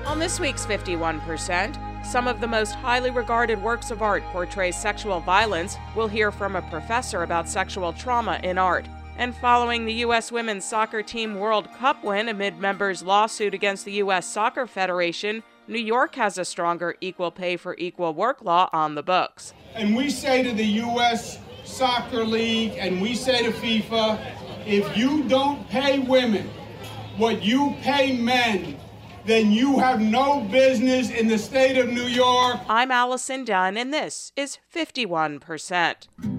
On this week's 51%, some of the most highly regarded works of art portray sexual violence. We'll hear from a professor about sexual trauma in art. And following the U.S. Women's Soccer Team World Cup win amid members' lawsuit against the U.S. Soccer Federation, New York has a stronger equal pay for equal work law on the books. And we say to the U.S. Soccer League and we say to FIFA, if you don't pay women what you pay men, then you have no business in the state of New York. I'm Allison Dunn, and this is 51%.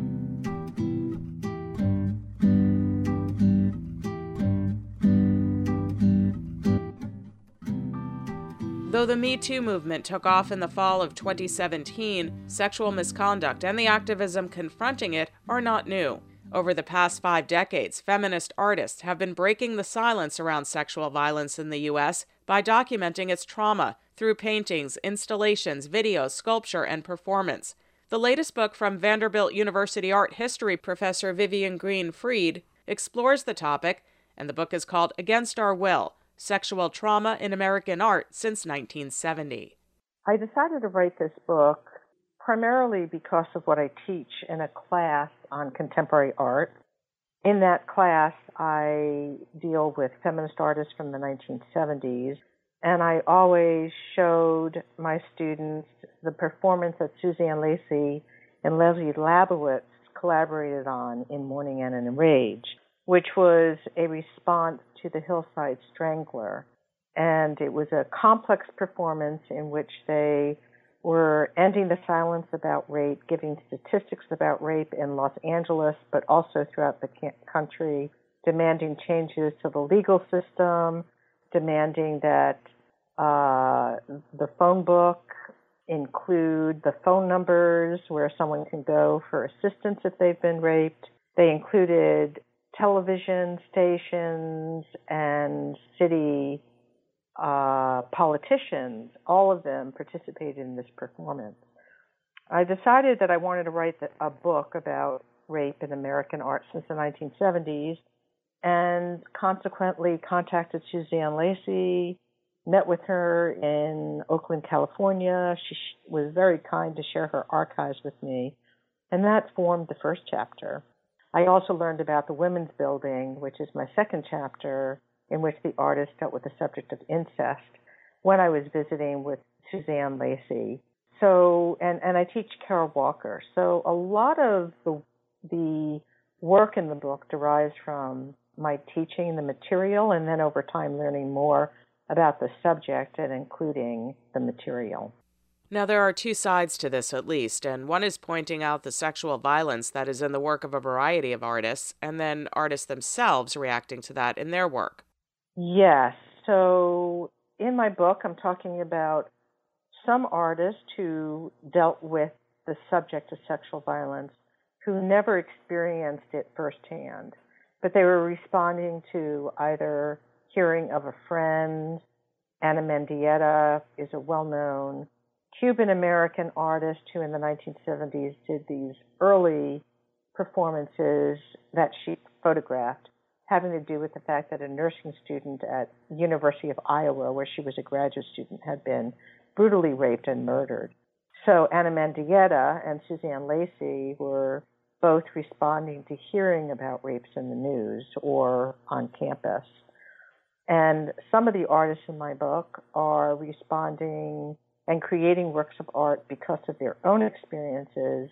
Though the Me Too movement took off in the fall of 2017, sexual misconduct and the activism confronting it are not new. Over the past 5 decades, feminist artists have been breaking the silence around sexual violence in the U.S. by documenting its trauma through paintings, installations, videos, sculpture, and performance. The latest book from Vanderbilt University art history professor Vivian Green-Fried explores the topic, and the book is called Against Our Will: Sexual Trauma in American Art Since 1970. I decided to write this book primarily because of what I teach in a class on contemporary art. In that class, I deal with feminist artists from the 1970s, and I always showed my students the performance that Suzanne Lacy and Leslie Labowitz collaborated on in Mourning Anna and Rage, which was a response to the Hillside Strangler. And it was a complex performance in which they were ending the silence about rape, giving statistics about rape in Los Angeles, but also throughout the country, demanding changes to the legal system, demanding that the phone book include the phone numbers where someone can go for assistance if they've been raped. They included television stations and city politicians. All of them participated in this performance. I decided that I wanted to write a book about rape in American art since the 1970s, and consequently contacted Suzanne Lacy, met with her in Oakland, California. She was very kind to share her archives with me, and that formed the first chapter. I also learned about the Women's Building, which is my second chapter, in which the artist dealt with the subject of incest when I was visiting with Suzanne Lacy. So, and I teach Carol Walker. So a lot of the work in the book derives from my teaching the material and then over time learning more about the subject and including the material. Now, there are 2 sides to this at least, and one is pointing out the sexual violence that is in the work of a variety of artists, and then artists themselves reacting to that in their work. Yes. So in my book, I'm talking about some artists who dealt with the subject of sexual violence who never experienced it firsthand, but they were responding to either hearing of a friend. Ana Mendieta is a well-known Cuban-American artist who in the 1970s did these early performances that she photographed, having to do with the fact that a nursing student at the University of Iowa, where she was a graduate student, had been brutally raped and murdered. So Ana Mendieta and Suzanne Lacy were both responding to hearing about rapes in the news or on campus. And some of the artists in my book are responding and creating works of art because of their own experiences,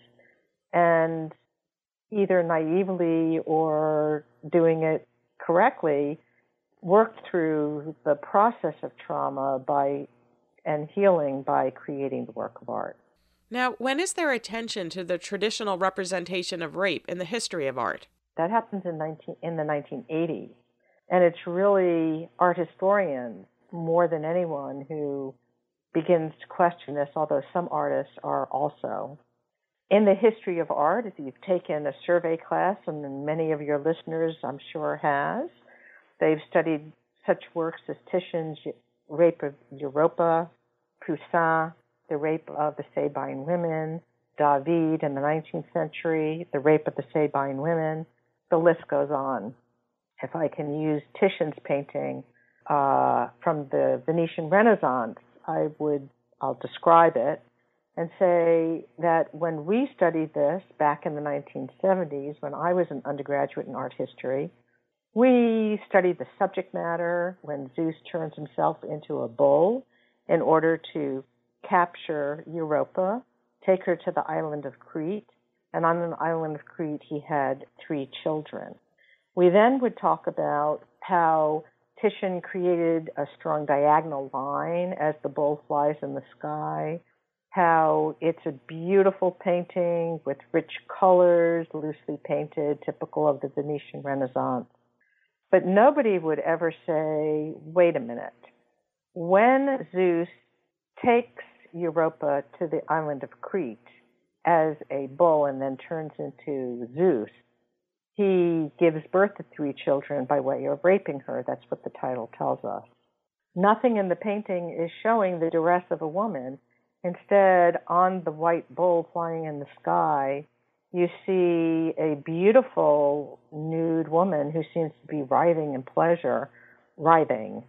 and either naively or doing it correctly, worked through the process of trauma and healing by creating the work of art. Now, when is there attention to the traditional representation of rape in the history of art? That happens in the 1980s. And it's really art historians, more than anyone, who begins to question this, although some artists are also. In the history of art, if you've taken a survey class, and many of your listeners, I'm sure, has, they've studied such works as Titian's Rape of Europa, Poussin, the rape of the Sabine women, David in the 19th century, the rape of the Sabine women. The list goes on. If I can use Titian's painting from the Venetian Renaissance, I'll describe it and say that when we studied this back in the 1970s, when I was an undergraduate in art history, we studied the subject matter when Zeus turns himself into a bull in order to capture Europa, take her to the island of Crete, and on the island of Crete he had 3 children. We then would talk about how Titian created a strong diagonal line as the bull flies in the sky, how it's a beautiful painting with rich colors, loosely painted, typical of the Venetian Renaissance. But nobody would ever say, wait a minute, when Zeus takes Europa to the island of Crete as a bull and then turns into Zeus, he gives birth to 3 children by way of raping her. That's what the title tells us. Nothing in the painting is showing the duress of a woman. Instead, on the white bull flying in the sky, you see a beautiful nude woman who seems to be writhing in pleasure, writhing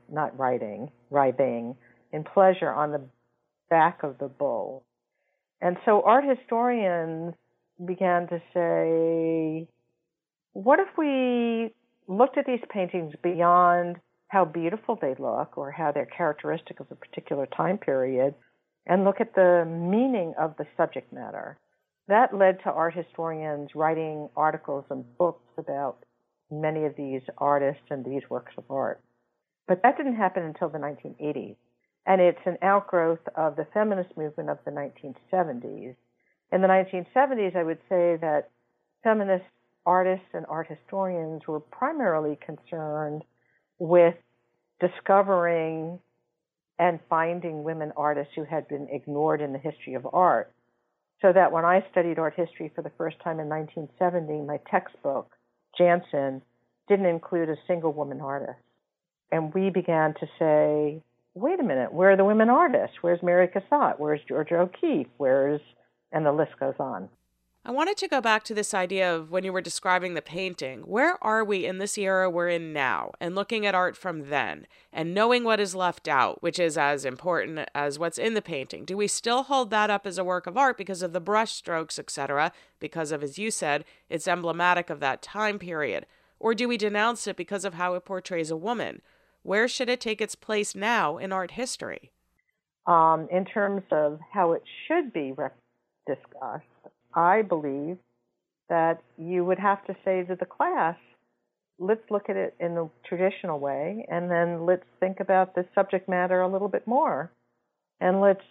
in pleasure on the back of the bull. And so art historians began to say, what if we looked at these paintings beyond how beautiful they look or how they're characteristic of a particular time period and look at the meaning of the subject matter? That led to art historians writing articles and books about many of these artists and these works of art. But that didn't happen until the 1980s. And it's an outgrowth of the feminist movement of the 1970s. In the 1970s, I would say that feminist artists and art historians were primarily concerned with discovering and finding women artists who had been ignored in the history of art. So that when I studied art history for the first time in 1970, my textbook, Jansen, didn't include a single woman artist. And we began to say, wait a minute, where are the women artists? Where's Mary Cassatt? Where's Georgia O'Keeffe? And the list goes on. I wanted to go back to this idea of when you were describing the painting. Where are we in this era we're in now, and looking at art from then, and knowing what is left out, which is as important as what's in the painting? Do we still hold that up as a work of art because of the brush strokes, etc., because of, as you said, it's emblematic of that time period? Or do we denounce it because of how it portrays a woman? Where should it take its place now in art history? In terms of how it should be discussed, I believe that you would have to say to the class, let's look at it in the traditional way, and then let's think about the subject matter a little bit more, and let's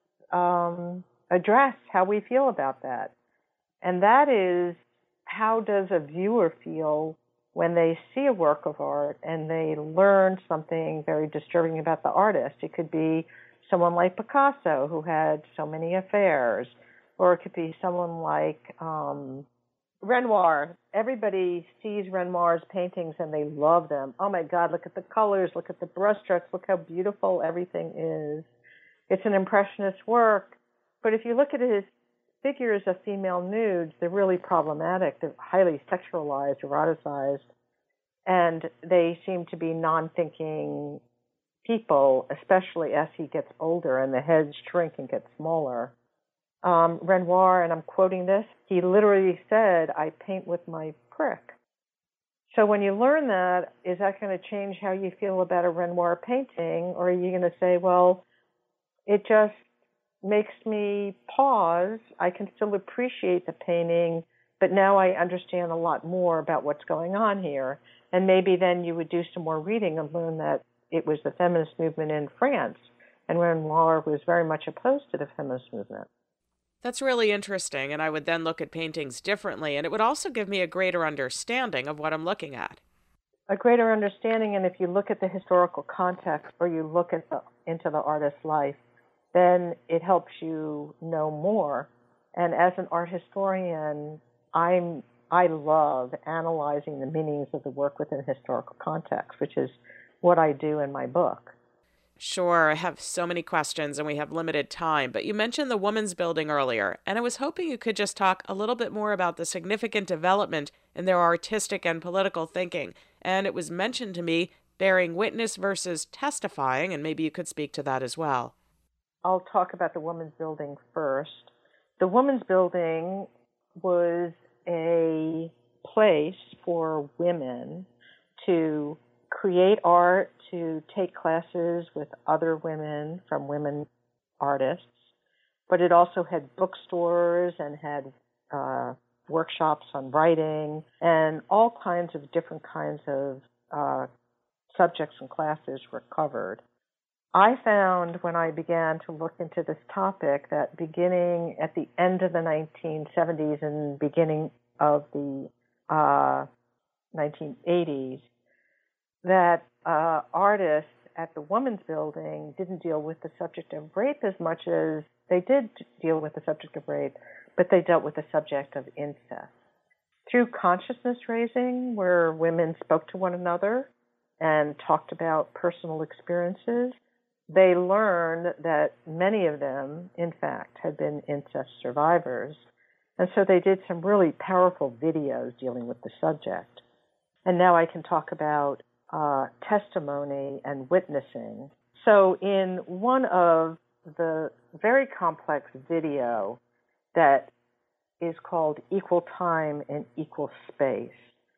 address how we feel about that. And that is, how does a viewer feel when they see a work of art and they learn something very disturbing about the artist? It could be someone like Picasso, who had so many affairs, or it could be someone like Renoir. Everybody sees Renoir's paintings and they love them. Oh my God, look at the colors, look at the brushstrokes, look how beautiful everything is. It's an impressionist work. But if you look at his figures of female nudes, they're really problematic. They're highly sexualized, eroticized, and they seem to be non-thinking people, especially as he gets older and the heads shrink and get smaller. Renoir, and I'm quoting this, he literally said, I paint with my prick. So when you learn that, is that going to change how you feel about a Renoir painting? Or are you going to say, well, it just makes me pause. I can still appreciate the painting, but now I understand a lot more about what's going on here. And maybe then you would do some more reading and learn that it was the feminist movement in France, and Renoir was very much opposed to the feminist movement. That's really interesting, and I would then look at paintings differently, and it would also give me a greater understanding of what I'm looking at. A greater understanding, and if you look at the historical context or you look at into the artist's life, then it helps you know more. And as an art historian, I love analyzing the meanings of the work within historical context, which is what I do in my book. Sure, I have so many questions and we have limited time, but you mentioned the Women's Building earlier, and I was hoping you could just talk a little bit more about the significant development in their artistic and political thinking. And it was mentioned to me bearing witness versus testifying, and maybe you could speak to that as well. I'll talk about the Women's Building first. The Women's Building was a place for women to create art, to take classes with other women from women artists, but it also had bookstores and had workshops on writing and all kinds of different kinds of subjects and classes were covered. I found when I began to look into this topic that beginning at the end of the 1970s and beginning of the 1980s, that artists at the Women's Building didn't deal with the subject of rape as much as they did deal with the subject of rape, but they dealt with the subject of incest. Through consciousness raising, where women spoke to one another and talked about personal experiences, they learned that many of them, in fact, had been incest survivors. And so they did some really powerful videos dealing with the subject. And now I can talk about testimony and witnessing. So in one of the very complex video that is called Equal Time and Equal Space,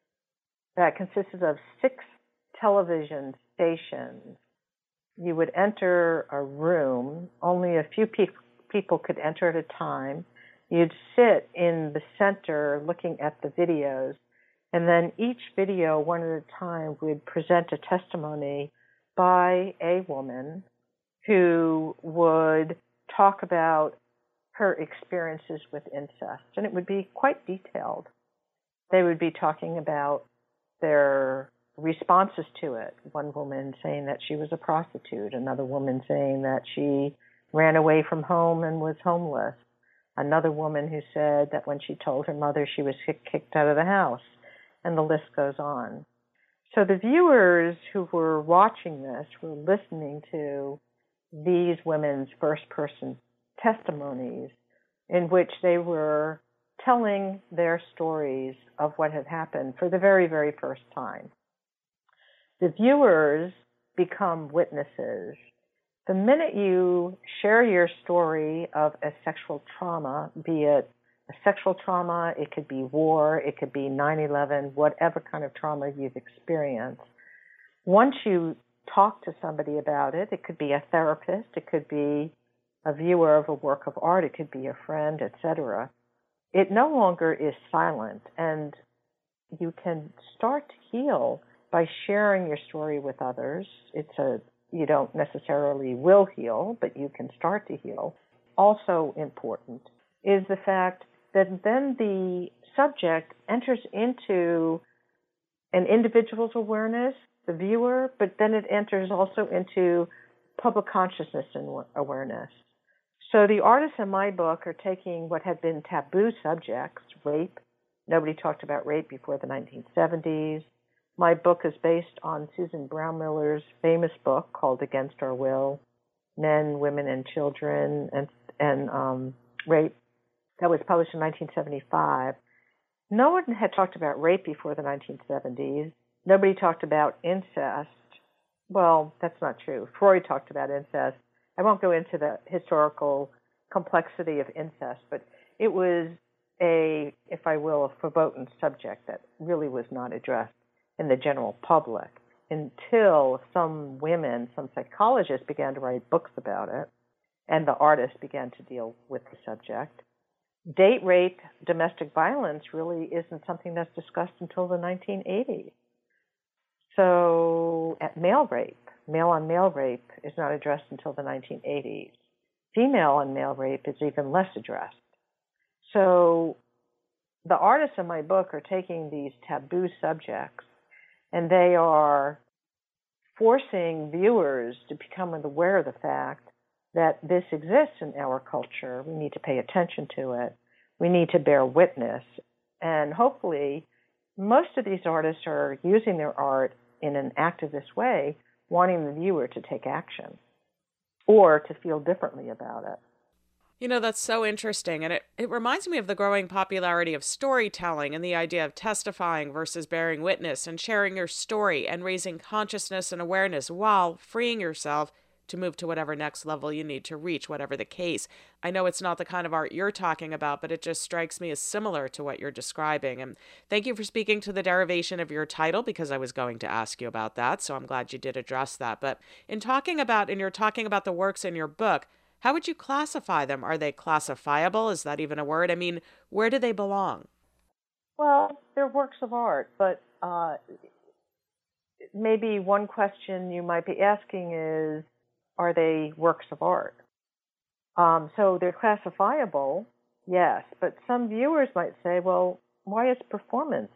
that consisted of 6 television stations. You would enter a room, only a few people could enter at a time. You'd sit in the center looking at the videos, and then each video, one at a time, would present a testimony by a woman who would talk about her experiences with incest, and it would be quite detailed. They would be talking about their responses to it. One woman saying that she was a prostitute, another woman saying that she ran away from home and was homeless, another woman who said that when she told her mother she was kicked out of the house, and the list goes on. So the viewers who were watching this were listening to these women's first-person testimonies in which they were telling their stories of what had happened for the very, very first time. The viewers become witnesses. The minute you share your story of a sexual trauma, be it a sexual trauma, it could be war, it could be 9/11, whatever kind of trauma you've experienced, once you talk to somebody about it, it could be a therapist, it could be a viewer of a work of art, it could be a friend, etc. It no longer is silent, and you can start to heal by sharing your story with others. You don't necessarily will heal, but you can start to heal. Also important is the fact that then the subject enters into an individual's awareness, the viewer, but then it enters also into public consciousness and awareness. So the artists in my book are taking what had been taboo subjects, rape. Nobody talked about rape before the 1970s. My book is based on Susan Brownmiller's famous book called Against Our Will, Men, Women, and Children, and Rape. That was published in 1975. No one had talked about rape before the 1970s. Nobody talked about incest. Well, that's not true. Freud talked about incest. I won't go into the historical complexity of incest, but it was if I will, a verboten subject that really was not addressed in the general public until some women, some psychologists began to write books about it, and the artists began to deal with the subject. Date rape, domestic violence really isn't something that's discussed until the 1980s. So male on male rape is not addressed until the 1980s. Female on male rape is even less addressed. So the artists in my book are taking these taboo subjects and they are forcing viewers to become aware of the fact that this exists in our culture. We need to pay attention to it. We need to bear witness. And hopefully, most of these artists are using their art in an activist way, wanting the viewer to take action or to feel differently about it. You know, that's so interesting. And it reminds me of the growing popularity of storytelling and the idea of testifying versus bearing witness and sharing your story and raising consciousness and awareness while freeing yourself to move to whatever next level you need to reach, whatever the case. I know it's not the kind of art you're talking about, but it just strikes me as similar to what you're describing. And thank you for speaking to the derivation of your title, because I was going to ask you about that, so I'm glad you did address that. But you're talking about the works in your book, how would you classify them? Are they classifiable? Is that even a word? I mean, where do they belong? Well, they're works of art, but maybe one question you might be asking is, are they works of art? So they're classifiable, yes, but some viewers might say, well, why is a performance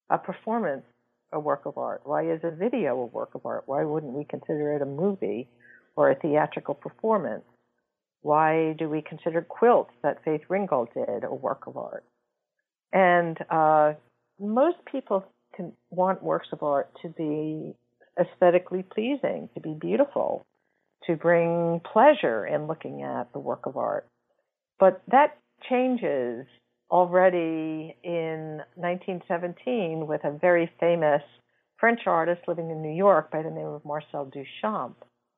a work of art? Why is a video a work of art? Why wouldn't we consider it a movie or a theatrical performance? Why do we consider quilts that Faith Ringgold did a work of art? And most people want works of art to be aesthetically pleasing, to be beautiful, to bring pleasure in looking at the work of art. But that changes already in 1917 with a very famous French artist living in New York by the name of Marcel Duchamp.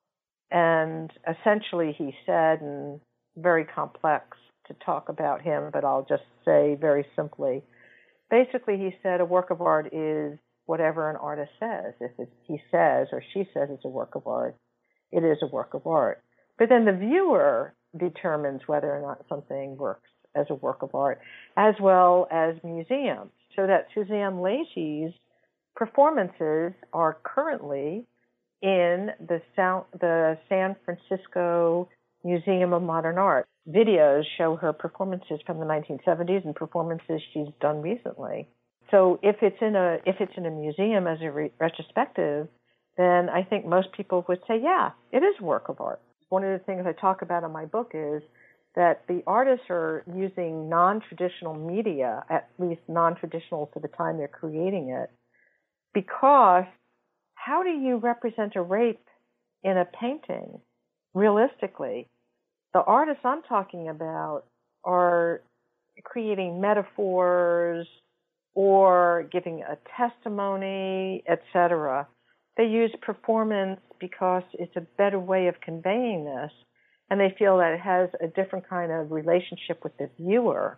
And essentially he said, and very complex to talk about him, but I'll just say very simply, basically he said a work of art is whatever an artist says. If he says or she says it's a work of art, it is a work of art. But then the viewer determines whether or not something works as a work of art, as well as museums. So that Suzanne Lacy's performances are currently in the San Francisco Museum of Modern Art. Videos show her performances from the 1970s and performances she's done recently. So if it's in a museum as a retrospective, then I think most people would say, yeah, it is a work of art. One of the things I talk about in my book is that the artists are using non-traditional media, at least non-traditional for the time they're creating it, because how do you represent a rape in a painting realistically? The artists I'm talking about are creating metaphors or giving a testimony, etc. They use performance because it's a better way of conveying this, and they feel that it has a different kind of relationship with the viewer.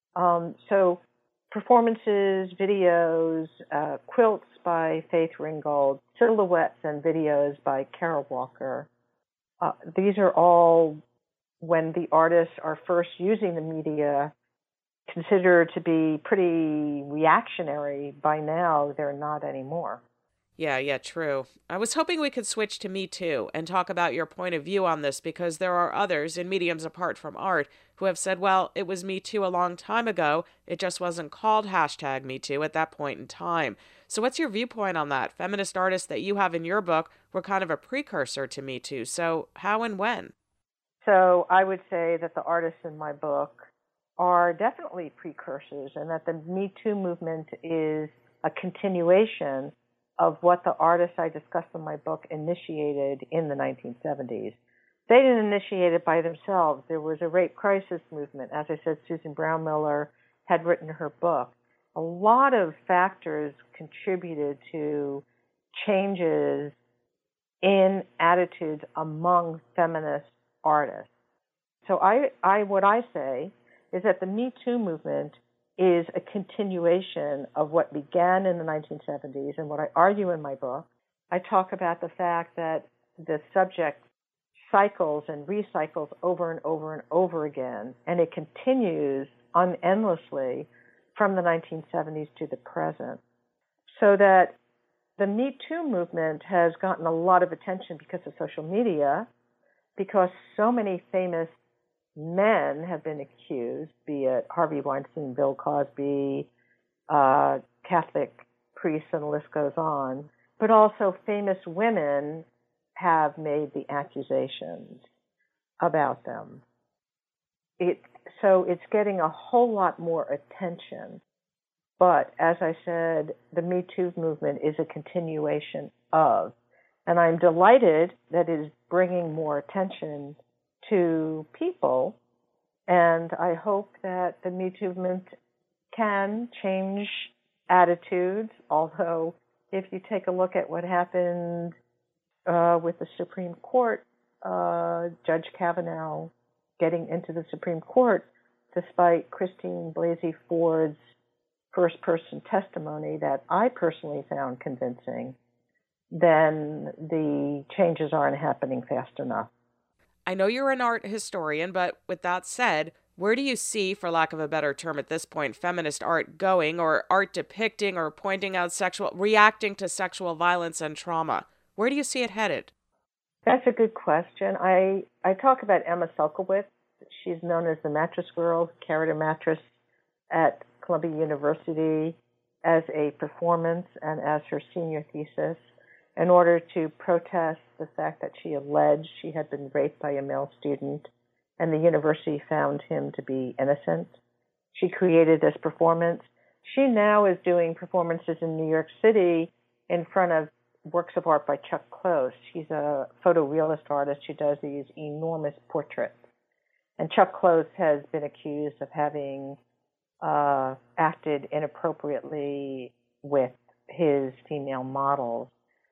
So performances, videos, quilts by Faith Ringgold, silhouettes and videos by Carol Walker. These are all, when the artists are first using the media, considered to be pretty reactionary. By now, they're not anymore. Yeah, true. I was hoping we could switch to Me Too and talk about your point of view on this, because there are others in mediums apart from art who have said, well, it was Me Too a long time ago. It just wasn't called #MeToo at that point in time. So what's your viewpoint on that? Feminist artists that you have in your book were kind of a precursor to Me Too. So how and when? So I would say that the artists in my book are definitely precursors, and that the Me Too movement is a continuation of what the artists I discussed in my book initiated in the 1970s. They didn't initiate it by themselves. There was a rape crisis movement. As I said, Susan Brown Miller had written her book. A lot of factors contributed to changes in attitudes among feminist artists. So what I say is that the Me Too movement is a continuation of what began in the 1970s. And what I argue in my book, I talk about the fact that the subject cycles and recycles over and over and over again, and it continues endlessly from the 1970s to the present. So that the Me Too movement has gotten a lot of attention because of social media, because so many famous men have been accused, be it Harvey Weinstein, Bill Cosby, Catholic priests, and the list goes on. But also famous women have made the accusations about them. So it's getting a whole lot more attention. But as I said, the Me Too movement is a continuation of. And I'm delighted that it is bringing more attention to people, and I hope that the Me Too movement can change attitudes, although if you take a look at what happened with the Supreme Court Judge Kavanaugh getting into the Supreme Court, despite Christine Blasey Ford's first-person testimony that I personally found convincing, then the changes aren't happening fast enough. I know you're an art historian, but with that said, where do you see, for lack of a better term at this point, feminist art going, or art depicting or pointing out reacting to sexual violence and trauma? Where do you see it headed? That's a good question. I talk about Emma Sulkowicz. She's known as the Mattress Girl, carried a mattress at Columbia University as a performance and as her senior thesis in order to protest the fact that she alleged she had been raped by a male student, and the university found him to be innocent. She created this performance. She now is doing performances in New York City in front of works of art by Chuck Close. She's a photorealist artist who does these enormous portraits. And Chuck Close has been accused of having acted inappropriately with his female models.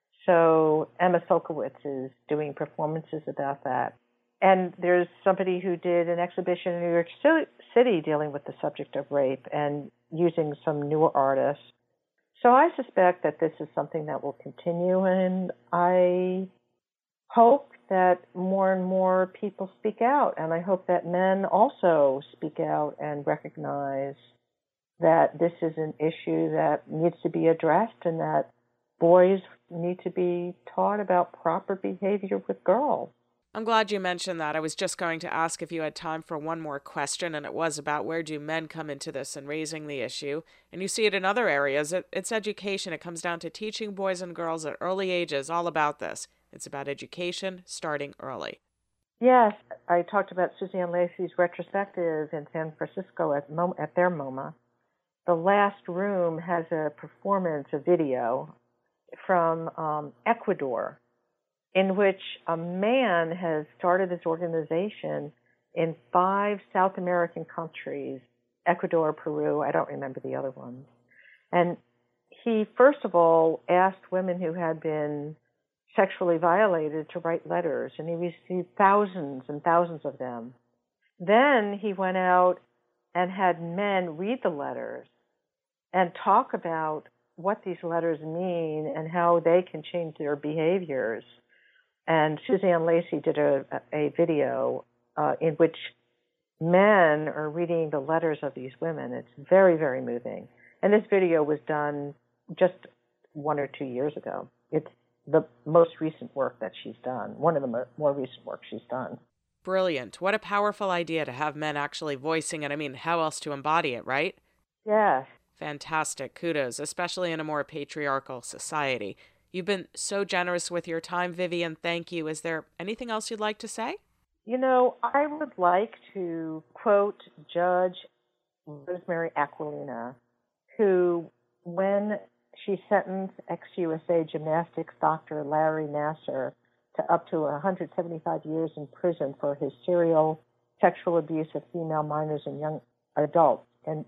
So Emma Sulkowicz is doing performances about that. And there's somebody who did an exhibition in New York City dealing with the subject of rape and using some newer artists. So I suspect that this is something that will continue, and I hope that more and more people speak out, and I hope that men also speak out and recognize that this is an issue that needs to be addressed and that boys need to be taught about proper behavior with girls. I'm glad you mentioned that. I was just going to ask if you had time for one more question, and it was about where do men come into this and raising the issue. And you see it in other areas. It's education. It comes down to teaching boys and girls at early ages all about this. It's about education starting early. Yes, I talked about Suzanne Lacy's retrospective in San Francisco at their MoMA. The last room has a performance, a video from Ecuador, in which a man has started this organization in 5 South American countries, Ecuador, Peru, I don't remember the other ones. And he, first of all, asked women who had been sexually violated to write letters, and he received thousands and thousands of them. Then he went out and had men read the letters and talk about what these letters mean and how they can change their behaviors. And Suzanne Lacy did a video in which men are reading the letters of these women. It's very, very moving. And this video was done just 1 or 2 years ago. It's the most recent work that she's done, one of the more recent work she's done. Brilliant. What a powerful idea to have men actually voicing it. I mean, how else to embody it, right? Yes. Fantastic. Kudos, especially in a more patriarchal society. You've been so generous with your time, Vivian. Thank you. Is there anything else you'd like to say? You know, I would like to quote Judge Rosemary Aquilina, who, when she sentenced ex-USA gymnastics doctor Larry Nassar to up to 175 years in prison for his serial sexual abuse of female minors and young adults in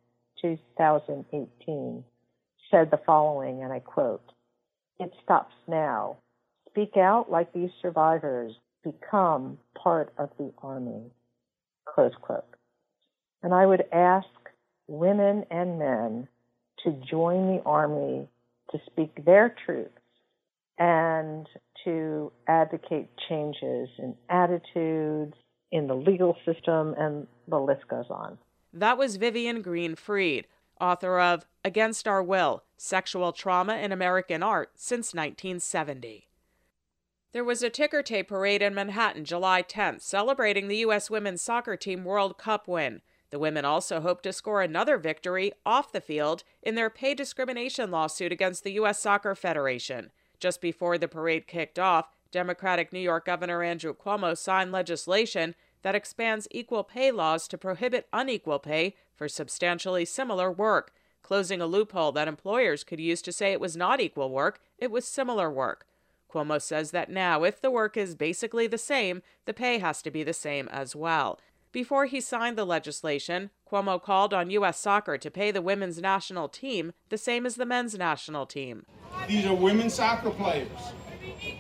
2018, said the following, and I quote, "It stops now. Speak out like these survivors. Become part of the army." Close quote. And I would ask women and men to join the army, to speak their truths, and to advocate changes in attitudes, in the legal system, and the list goes on. That was Vivian Green-Fried, author of Against Our Will, Sexual Trauma in American Art Since 1970. There was a ticker tape parade in Manhattan July 10th celebrating the U.S. women's soccer team World Cup win. The women also hope to score another victory off the field in their pay discrimination lawsuit against the U.S. Soccer Federation. Just before the parade kicked off, Democratic New York Governor Andrew Cuomo signed legislation that expands equal pay laws to prohibit unequal pay for substantially similar work, closing a loophole that employers could use to say it was not equal work, it was similar work. Cuomo says that now, if the work is basically the same, the pay has to be the same as well. Before he signed the legislation, Cuomo called on U.S. Soccer to pay the women's national team the same as the men's national team. These are women's soccer players.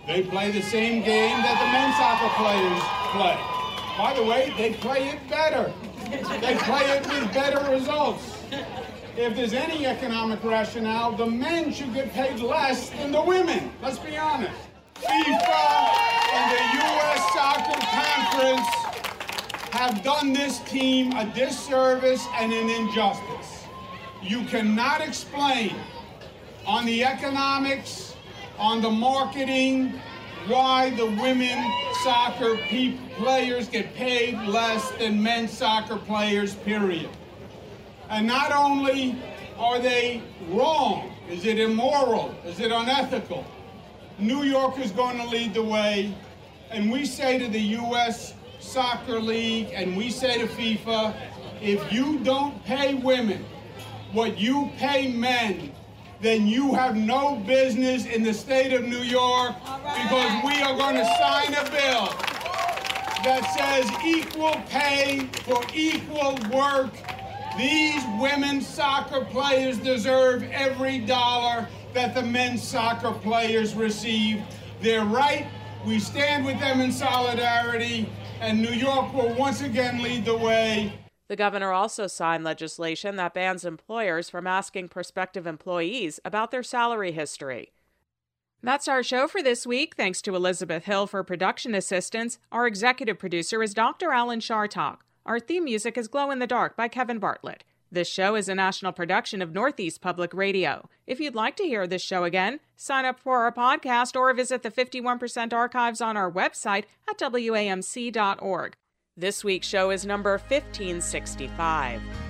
They play the same game that the men's soccer players play. By the way, they play it better. They play it with better results. If there's any economic rationale, the men should get paid less than the women. Let's be honest. FIFA and the U.S. Soccer Conference have done this team a disservice and an injustice. You cannot explain on the economics, on the marketing, why the women soccer players get paid less than men's soccer players, period. And not only are they wrong, is it immoral, is it unethical? New York is going to lead the way, and we say to the U.S. Soccer League, and we say to FIFA, if you don't pay women what you pay men, then you have no business in the state of New York, because we are going to sign a bill that says equal pay for equal work. These women's soccer players deserve every dollar that the men's soccer players receive. They're right. We stand with them in solidarity, and New York will once again lead the way. The governor also signed legislation that bans employers from asking prospective employees about their salary history. That's our show for this week. Thanks to Elizabeth Hill for production assistance. Our executive producer is Dr. Alan Shartok. Our theme music is Glow in the Dark by Kevin Bartlett. This show is a national production of Northeast Public Radio. If you'd like to hear this show again, sign up for our podcast or visit the 51% archives on our website at WAMC.org. This week's show is number 1565.